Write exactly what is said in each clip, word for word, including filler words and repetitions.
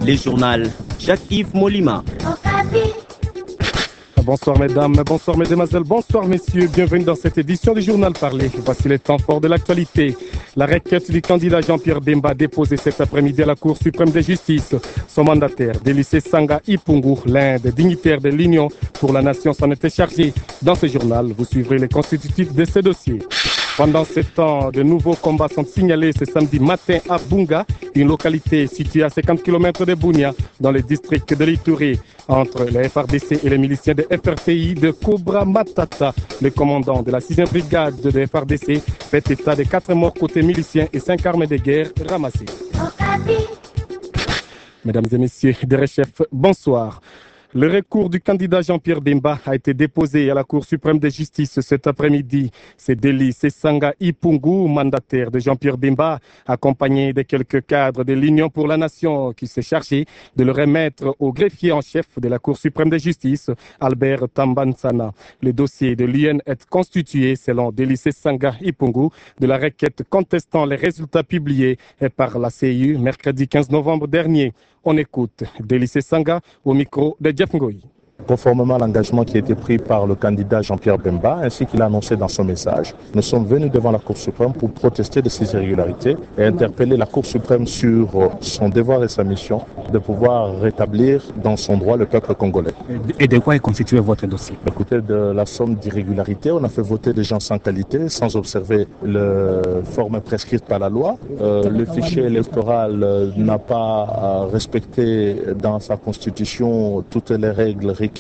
Les journaux Jacques-Yves Molima. Bonsoir mesdames, bonsoir mesdemoiselles, bonsoir messieurs, bienvenue dans cette édition du Journal Parlé. Voici les temps forts de l'actualité. La requête du candidat Jean-Pierre Bemba déposée cet après-midi à la Cour suprême de justice. Son mandataire, Délicé Sanga Ipungu, l'un des dignitaires de l'Union pour la Nation, s'en était chargé. Dans ce journal, vous suivrez les constitutifs de ce dossier. Pendant ce temps, de nouveaux combats sont signalés ce samedi matin à Bunga, une localité située à cinquante kilomètres de Bunia, dans le district de l'Ituri, entre les F R D C et les miliciens de F R P I de Cobra Matata. Le commandant de la sixième brigade de F R D C fait état de quatre morts côté miliciens et cinq armes de guerre ramassées. Mesdames et messieurs, des chefs, bonsoir. Le recours du candidat Jean-Pierre Bemba a été déposé à la Cour suprême de justice cet après-midi. C'est Délicé Sanga Ipungu, mandataire de Jean-Pierre Bemba, accompagné de quelques cadres de l'Union pour la Nation, qui s'est chargé de le remettre au greffier en chef de la Cour suprême de justice, Albert Tambansana. Le dossier de l'U N est constitué, selon Délicé Sanga Ipungu, de la requête contestant les résultats publiés par la C I U mercredi quinze novembre dernier. On écoute Délicé Sanga au micro de Jeff Ngoyi. Conformément à l'engagement qui a été pris par le candidat Jean-Pierre Bemba, ainsi qu'il a annoncé dans son message, nous sommes venus devant la Cour suprême pour protester de ces irrégularités et interpeller la Cour suprême sur son devoir et sa mission de pouvoir rétablir dans son droit le peuple congolais. Et de quoi est constitué votre dossier? Écoutez, de la somme d'irrégularités, on a fait voter des gens sans qualité, sans observer les formes prescrites par la loi. Euh, le fichier électoral euh, n'a pas euh, respecté dans sa constitution toutes les règles requises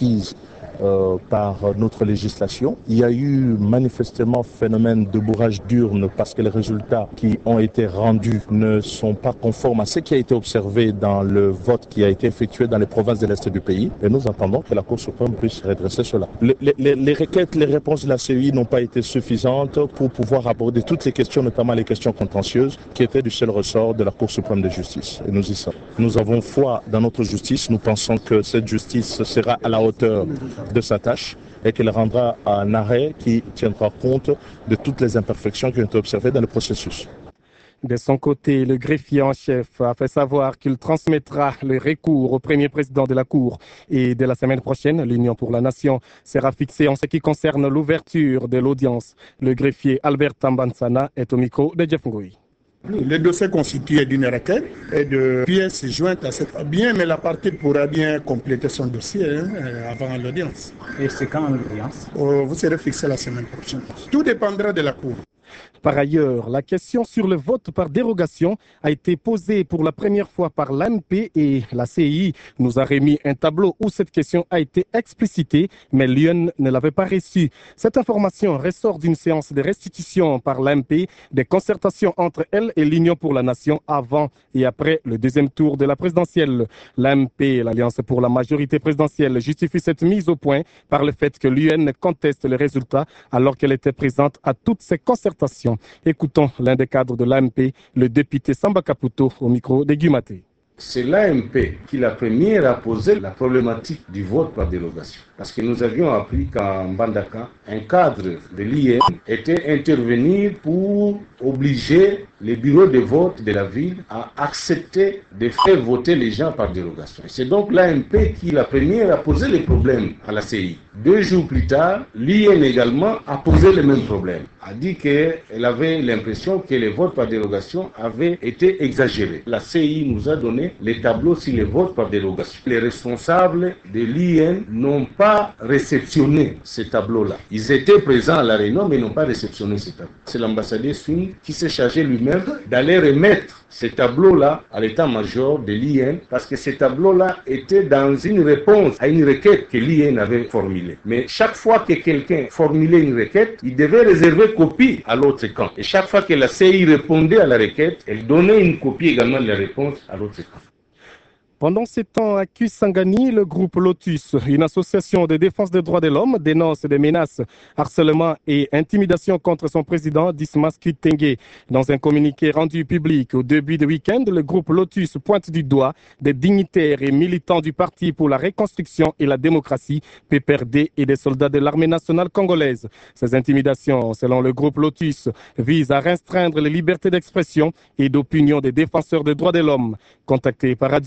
Euh, par notre législation. Il y a eu manifestement phénomène de bourrage d'urnes parce que les résultats qui ont été rendus ne sont pas conformes à ce qui a été observé dans le vote qui a été effectué dans les provinces de l'Est du pays. Et nous attendons que la Cour suprême puisse redresser cela. Les, les, les requêtes, les réponses de la C I U n'ont pas été suffisantes pour pouvoir aborder toutes les questions, notamment les questions contentieuses, qui étaient du seul ressort de la Cour suprême de justice. Et nous y sommes. Nous avons foi dans notre justice. Nous pensons que cette justice sera à la hauteur de sa tâche et qu'elle rendra un arrêt qui tiendra compte de toutes les imperfections qui ont été observées dans le processus. De son côté, le greffier en chef a fait savoir qu'il transmettra le recours au premier président de la Cour. Et dès la semaine prochaine, l'Union pour la Nation sera fixée en ce qui concerne l'ouverture de l'audience. Le greffier Albert Tambansana est au micro de Jeff Ngoyi. Le dossier constitué d'une requête et de pièces jointes à cette... Bien, mais la partie pourra bien compléter son dossier hein, avant l'audience. Et c'est quand l'audience? Oh, vous serez fixé la semaine prochaine. Tout dépendra de la Cour. Par ailleurs, la question sur le vote par dérogation a été posée pour la première fois par l'A N P et la C I I nous a remis un tableau où cette question a été explicitée, mais l'U N ne l'avait pas reçue. Cette information ressort d'une séance de restitution par l'A N P des concertations entre elle et l'Union pour la Nation avant et après le deuxième tour de la présidentielle. L'A N P, l'Alliance pour la majorité présidentielle, justifie cette mise au point par le fait que l'U N conteste les résultats alors qu'elle était présente à toutes ces concertations. Écoutons l'un des cadres de l'A M P, le député Samba Kaputo, au micro de Guimaté. C'est l'A M P qui la première a posé la problématique du vote par dérogation. Parce que nous avions appris qu'en Mbandaka, un cadre de l'I N était intervenu pour obliger les bureaux de vote de la ville à accepter de faire voter les gens par dérogation. C'est donc l'A M P qui la première a posé les problèmes à la C I. Deux jours plus tard, l'I N également a posé le même problème. A dit qu'elle avait l'impression que les votes par dérogation avaient été exagérés. La C I nous a donné les tableaux sur les votes par dérogation. Les responsables de l'I N n'ont pas réceptionné ces tableaux-là. Ils étaient présents à la réunion, mais n'ont pas réceptionné ces tableaux. C'est l'ambassadeur Swing qui s'est chargé lui-même d'aller remettre ces tableaux-là à l'état-major de l'I N, parce que ces tableaux-là étaient dans une réponse à une requête que l'I N avait formulée. Mais chaque fois que quelqu'un formulait une requête, il devait réserver copie à l'autre camp. Et chaque fois que la C I répondait à la requête, elle donnait une copie également de la réponse à l'autre camp. Pendant ces temps, à Kisangani, le groupe Lotus, une association de défense des droits de l'homme, dénonce des menaces, harcèlement et intimidation contre son président, Dismas Kitenge. Dans un communiqué rendu public au début du week-end, le groupe Lotus pointe du doigt des dignitaires et militants du Parti pour la reconstruction et la démocratie, P P R D, et des soldats de l'armée nationale congolaise. Ces intimidations, selon le groupe Lotus, visent à restreindre les libertés d'expression et d'opinion des défenseurs des droits de l'homme. Contacté par Radio Okapi,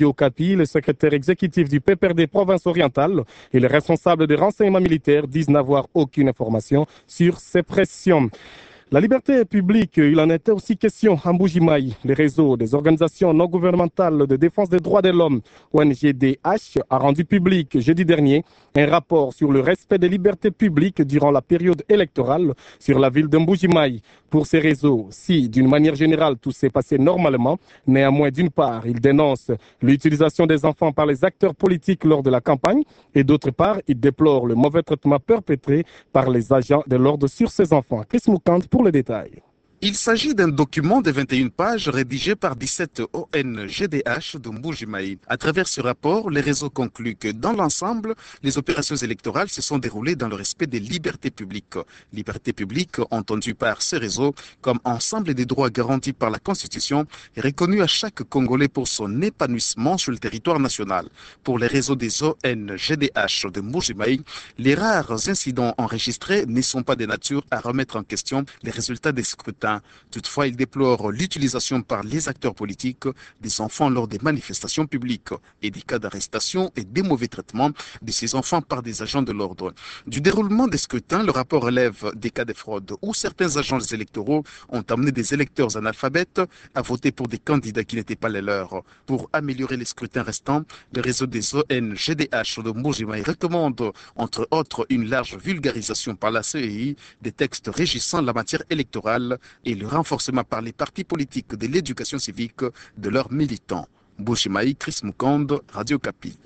Baki, le secrétaire exécutif du P P R D province orientale et le responsable des renseignements militaires disent n'avoir aucune information sur ces pressions. La liberté publique, il en était aussi question à Mbuji-Mayi. Les réseaux des organisations non gouvernementales de défense des droits de l'homme, O N G D H, a rendu public jeudi dernier un rapport sur le respect des libertés publiques durant la période électorale sur la ville de Mbuji-Mayi. Pour ces réseaux, si d'une manière générale tout s'est passé normalement, néanmoins d'une part, ils dénoncent l'utilisation des enfants par les acteurs politiques lors de la campagne et d'autre part, ils déplorent le mauvais traitement perpétré par les agents de l'ordre sur ces enfants. Chris Moukand pour le détail. Il s'agit d'un document de vingt et une pages rédigé par dix-sept O N G D H de Mbuji-Mayi. À travers ce rapport, les réseaux concluent que dans l'ensemble, les opérations électorales se sont déroulées dans le respect des libertés publiques. Libertés publiques entendues par ces réseaux comme ensemble des droits garantis par la Constitution et reconnus à chaque Congolais pour son épanouissement sur le territoire national. Pour les réseaux des O N G D H de Mbuji-Mayi, les rares incidents enregistrés ne sont pas de nature à remettre en question les résultats des scrutins. Toutefois, il déplore l'utilisation par les acteurs politiques des enfants lors des manifestations publiques et des cas d'arrestation et des mauvais traitements de ces enfants par des agents de l'ordre. Du déroulement des scrutins, le rapport relève des cas de fraude où certains agents électoraux ont amené des électeurs analphabètes à voter pour des candidats qui n'étaient pas les leurs. Pour améliorer les scrutins restants, le réseau des O N G D H de Mbuji-Mayi recommande, entre autres, une large vulgarisation par la C E I des textes régissant la matière électorale et le renforcement par les partis politiques de l'éducation civique de leurs militants. Mbuji-Mayi, Chris Moukand, Radio Kapi.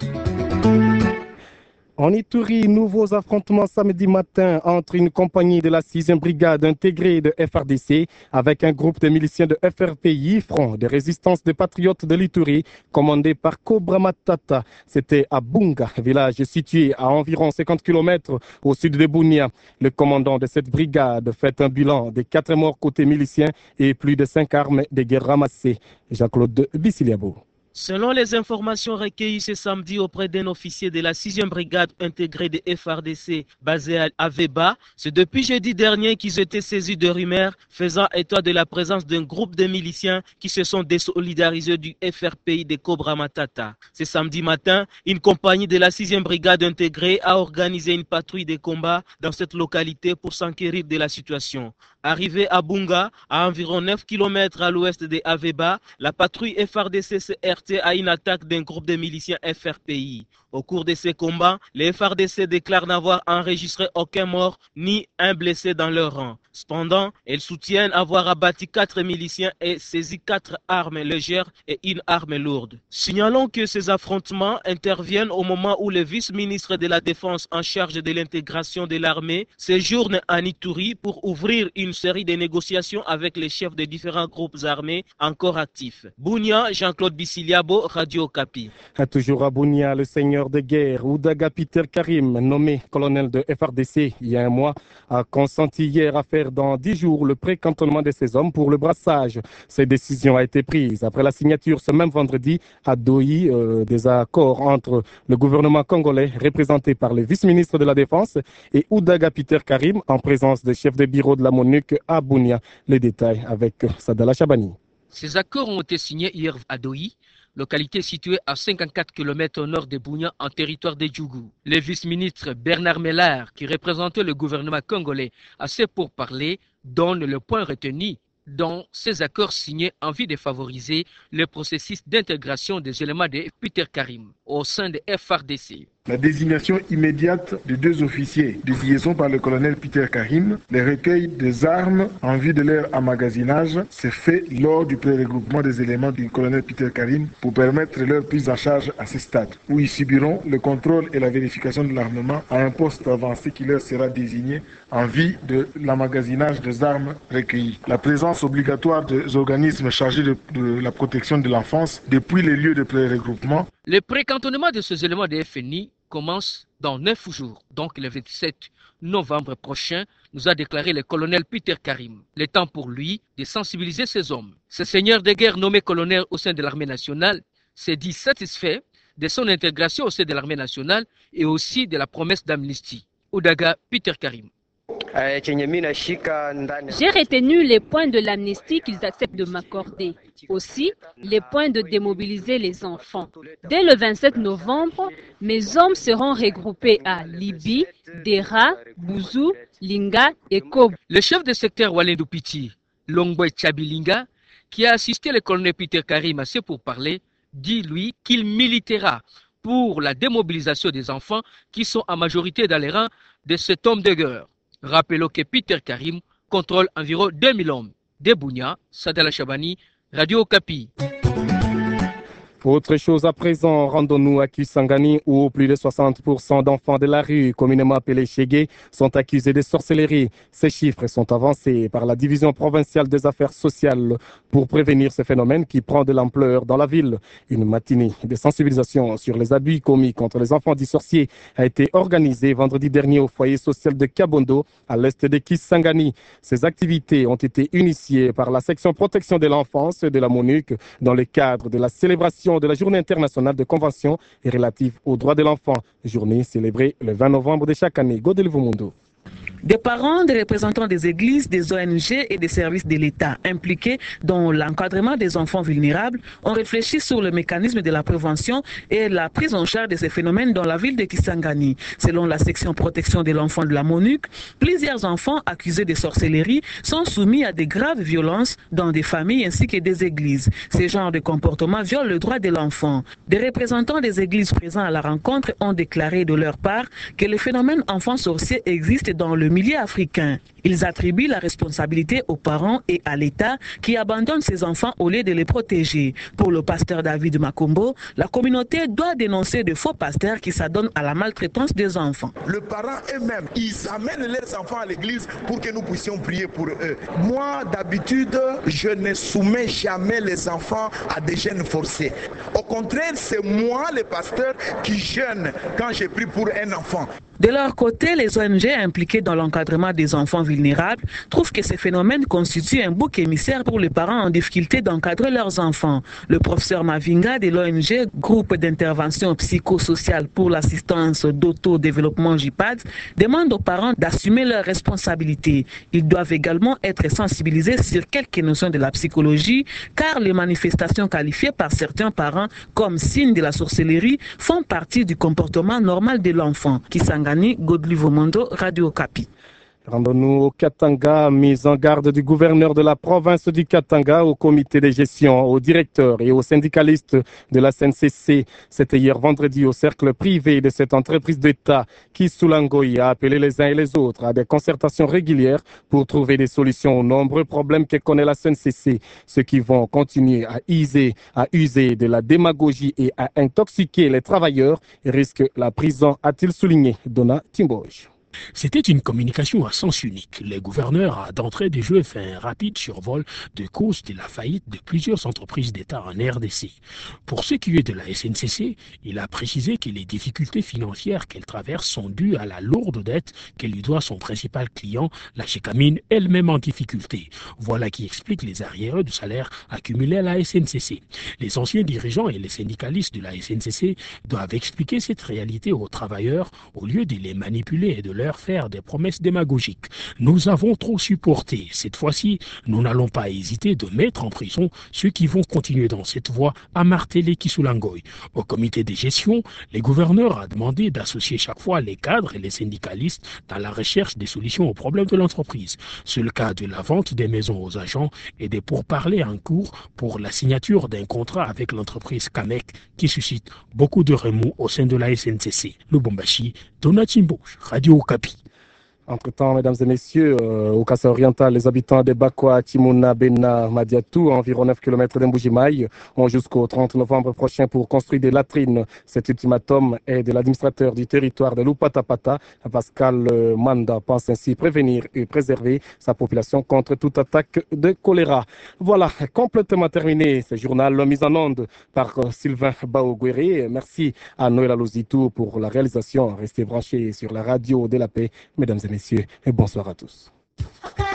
En Ituri, nouveaux affrontements samedi matin entre une compagnie de la sixième brigade intégrée de F R D C avec un groupe de miliciens de F R P I, Front de résistance des patriotes de l'Ituri, commandé par Cobra Matata. C'était à Bunga, village situé à environ cinquante kilomètres au sud de Bunia. Le commandant de cette brigade fait un bilan de quatre morts côté miliciens et plus de cinq armes de guerre ramassées. Jean-Claude Bissiliabo. Selon les informations recueillies ce samedi auprès d'un officier de la sixième brigade intégrée de F R D C basée à Aveba, c'est depuis jeudi dernier qu'ils étaient saisis de rumeurs faisant état de la présence d'un groupe de miliciens qui se sont désolidarisés du F R P I de Cobra Matata. Ce samedi matin, une compagnie de la sixième brigade intégrée a organisé une patrouille de combat dans cette localité pour s'enquérir de la situation. Arrivée à Bunga, à environ neuf kilomètres à l'ouest de Aveba, la patrouille F R D C s'est heurtée à une attaque d'un groupe de miliciens F R P I. Au cours de ces combats, les F R D C déclarent n'avoir enregistré aucun mort ni un blessé dans leur rang. Cependant, elles soutiennent avoir abattu quatre miliciens et saisi quatre armes légères et une arme lourde. Signalons que ces affrontements interviennent au moment où le vice-ministre de la Défense en charge de l'intégration de l'armée séjourne à Ituri pour ouvrir une série de négociations avec les chefs des différents groupes armés encore actifs. Bunia, Jean-Claude Bissiliabo, Radio Kapi. Toujours à Bunia, le seigneur de guerre Oudaga Peter Karim, nommé colonel de F R D C il y a un mois, a consenti hier à faire dans dix jours le pré-cantonnement de ses hommes pour le brassage. Cette décision a été prise après la signature ce même vendredi à Doyi euh, des accords entre le gouvernement congolais représenté par le vice-ministre de la Défense et Oudaga Peter Karim en présence des chefs de bureau de la MONUC à Bunia. Les détails avec Sadala Chabani. Ces accords ont été signés hier à Doyi, localité située à cinquante-quatre kilomètres au nord de Bunia, en territoire de Djougou. Le vice-ministre Bernard Mellard, qui représentait le gouvernement congolais à ces pourparlers, donne le point retenu dans ces accords signés en vue de favoriser le processus d'intégration des éléments de Peter Karim au sein de F R D C. La désignation immédiate de deux officiers de liaison par le colonel Peter Karim, le recueil des armes en vue de leur emmagasinage s'est fait lors du pré-regroupement des éléments du colonel Peter Karim pour permettre leur prise en charge à ce stade, où ils subiront le contrôle et la vérification de l'armement à un poste avancé qui leur sera désigné en vue de l'emmagasinage des armes recueillies. La présence obligatoire des organismes chargés de, de la protection de l'enfance depuis les lieux de pré-regroupement. Le pré-cantonnement de ces éléments de F N I commence dans neuf jours, donc le vingt-sept novembre prochain, nous a déclaré le colonel Peter Karim. Le temps pour lui de sensibiliser ses hommes. Ce seigneur de guerre nommé colonel au sein de l'armée nationale s'est dit satisfait de son intégration au sein de l'armée nationale et aussi de la promesse d'amnistie. Oudaga Peter Karim. J'ai retenu les points de l'amnistie qu'ils acceptent de m'accorder. Aussi, les points de démobiliser les enfants. Dès le vingt-sept novembre, mes hommes seront regroupés à Libi, Dera, Bouzou, Linga et Kob. Le chef de secteur Walendou Piti, Longboy Tchabilinga, qui a assisté le colonel Peter Karim à ce pourparlers, dit lui qu'il militera pour la démobilisation des enfants qui sont en majorité dans les rangs de cet homme de guerre. Rappelons que Peter Karim contrôle environ deux mille hommes. De Bounia, Sadala Chabani, Radio Okapi. Autre chose à présent, rendons-nous à Kisangani où plus de soixante pour cent d'enfants de la rue, communément appelés Chégué, sont accusés de sorcellerie. Ces chiffres sont avancés par la division provinciale des affaires sociales pour prévenir ce phénomène qui prend de l'ampleur dans la ville. Une matinée de sensibilisation sur les abus commis contre les enfants dits sorciers a été organisée vendredi dernier au foyer social de Kabondo, à l'est de Kisangani. Ces activités ont été initiées par la section protection de l'enfance de la MONUC dans le cadre de la célébration de la Journée internationale de convention et relative aux droits de l'enfant, journée célébrée le vingt novembre de chaque année. Godelivo Mundo. Des parents, des représentants des églises, des O N G et des services de l'État impliqués dans l'encadrement des enfants vulnérables ont réfléchi sur le mécanisme de la prévention et la prise en charge de ces phénomènes dans la ville de Kisangani. Selon la section protection de l'enfant de la MONUC, plusieurs enfants accusés de sorcellerie sont soumis à de graves violences dans des familles ainsi que des églises. Ces genres de comportements violent le droit de l'enfant. Des représentants des églises présents à la rencontre ont déclaré de leur part que le phénomène enfant sorcier existe dans le milieu africain. Ils attribuent la responsabilité aux parents et à l'État qui abandonnent ces enfants au lieu de les protéger. Pour le pasteur David Makombo, la communauté doit dénoncer de faux pasteurs qui s'adonnent à la maltraitance des enfants. Les parents eux-mêmes, ils amènent leurs enfants à l'église pour que nous puissions prier pour eux. Moi, d'habitude, je ne soumets jamais les enfants à des jeûnes forcés. Au contraire, c'est moi, le pasteur, qui jeûne quand je prie pour un enfant. De leur côté, les O N G impliquées dans l'encadrement des enfants vulnérables trouvent que ces phénomènes constituent un bouc émissaire pour les parents en difficulté d'encadrer leurs enfants. Le professeur Mavinga de l'O N G, groupe d'intervention psychosociale pour l'assistance d'autodéveloppement J P A D, demande aux parents d'assumer leurs responsabilités. Ils doivent également être sensibilisés sur quelques notions de la psychologie, car les manifestations qualifiées par certains parents comme signes de la sorcellerie font partie du comportement normal de l'enfant. Kisangani, Godelivo Mundo, Radio Okapi. Rendons-nous au Katanga, mise en garde du gouverneur de la province du Katanga au comité de gestion, aux directeurs et aux syndicalistes de la S N C C. C'était hier vendredi au cercle privé de cette entreprise d'État qui, Soulangoy, a appelé les uns et les autres à des concertations régulières pour trouver des solutions aux nombreux problèmes que connaît la S N C C. Ceux qui vont continuer à user, à user de la démagogie et à intoxiquer les travailleurs risquent la prison, a-t-il souligné. Donna Timboj. C'était une communication à sens unique. Le gouverneur a d'entrée de jeu fait un rapide survol de cause de la faillite de plusieurs entreprises d'État en R D C. Pour ce qui est de la S N C C, il a précisé que les difficultés financières qu'elle traverse sont dues à la lourde dette qu'elle lui doit son principal client, la Chécamine, elle-même en difficulté. Voilà qui explique les arriérés de salaire accumulés à la S N C C. Les anciens dirigeants et les syndicalistes de la S N C C doivent expliquer cette réalité aux travailleurs au lieu de les manipuler et de leur faire des promesses démagogiques. Nous avons trop supporté. Cette fois-ci, nous n'allons pas hésiter de mettre en prison ceux qui vont continuer dans cette voie, à marteler Kisulangoy. Au comité de gestion, le gouverneur a demandé d'associer chaque fois les cadres et les syndicalistes dans la recherche des solutions aux problèmes de l'entreprise. C'est le cas de la vente des maisons aux agents et des pourparlers en cours pour la signature d'un contrat avec l'entreprise Kamek qui suscite beaucoup de remous au sein de la S N C C. Lubumbashi, Donatimbo, Radio Okapi. Entre-temps, mesdames et messieurs, euh, au Kassa oriental, les habitants de Bakwa, Timuna, Bena, Madiatou, environ neuf kilomètres de Mbujimaï, ont jusqu'au trente novembre prochain pour construire des latrines. Cet ultimatum est de l'administrateur du territoire de Lupatapata. Pascal euh, Manda pense ainsi prévenir et préserver sa population contre toute attaque de choléra. Voilà, complètement terminé ce journal mis en onde par euh, Sylvain Baoguéré. Merci à Noël Alozitou pour la réalisation. Restez branchés sur la radio de la paix, mesdames et messieurs. Et bonsoir à tous.